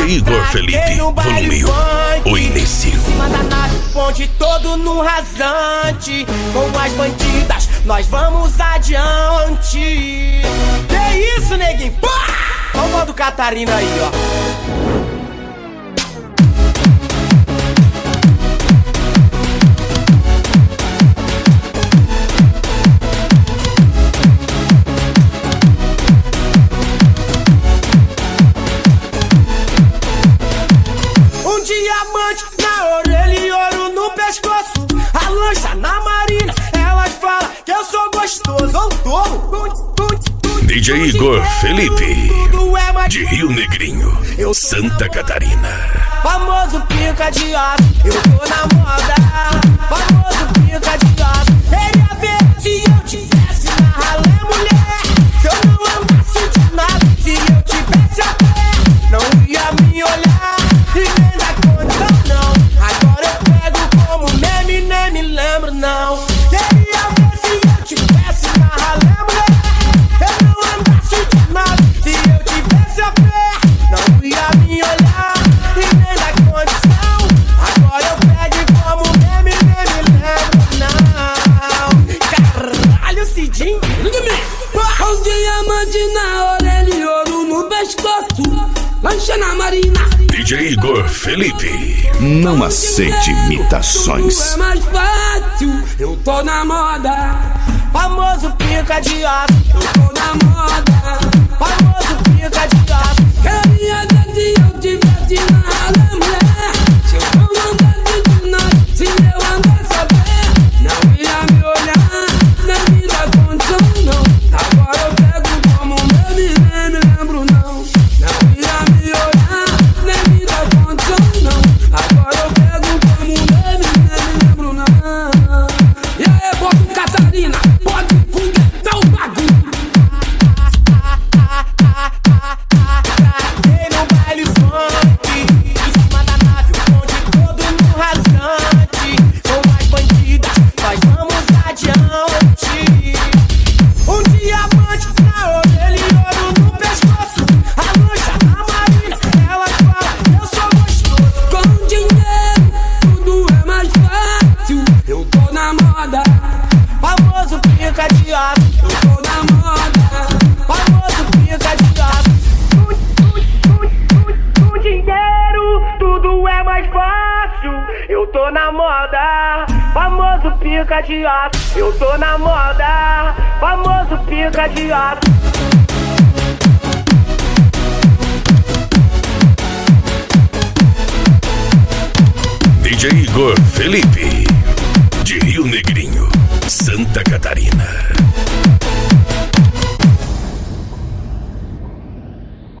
Igor Felipe, volume 1, o início. Em cima da nave, ponte todo no rasante. Com as bandidas, nós vamos adiante. Que isso, neguinho? Olha o modo Catarina aí, ó. Diamante na orelha e ouro no pescoço. A lancha na marina, elas falam que eu sou gostoso. Eu tô. DJ Igor Felipe, de Rio Negrinho, Santa Catarina. Famoso pica de aço, eu tô na moda. Famoso pica de aço. Queria ver se eu tivesse na ralé, mulher. Se eu não andasse de nada, se eu tivesse a pé, não ia me olhar e nem dar condição, não. Agora eu pego como meme, nem me lembro, não. Queria ver se eu tivesse na ralé, mulher. Eu não andasse de nada, se eu tivesse a pé, não ia me olhar e nem dar condição. Agora eu pego como meme, nem me lembro, não. Caralho, Cidinho, um diamante na orelha e ouro no pescoço. Lancha na marina. DJ Igor Felipe, não aceite imitações. Tudo é mais fácil, eu tô na moda. Famoso pica de aço, eu tô na moda. Famoso pica de aço. Queria ver se eu tivesse na ralé, mulher. Se eu não andasse de nada, se eu andasse a pé, não ia me olhar, nem me dar condição, não. Agora eu pego como meme, nem me lembro, não. Não ia me olhar, nem me dar condição, não. Agora eu pego como meme, nem me lembro, não. E aí, modo Catarina, pode foguetar o bagulho. Traquei no baile funk, em cima da nave, o bonde todo no rasante. Com as bandidas, nós vamos adiante. Um diamante na orelha e ouro no pescoço. A lancha na marina, elas falam que eu sou gostoso. Com dinheiro, tudo é mais fácil, eu tô na moda. Famoso pica de aço, Eu tô na moda. famoso pica de aço. Com dinheiro, tudo é mais fácil. Eu tô na moda. Famoso pica de aço, eu tô na moda. Famoso pica de aço. DJ Igor Felipe, de Rio Negrinho, Santa Catarina.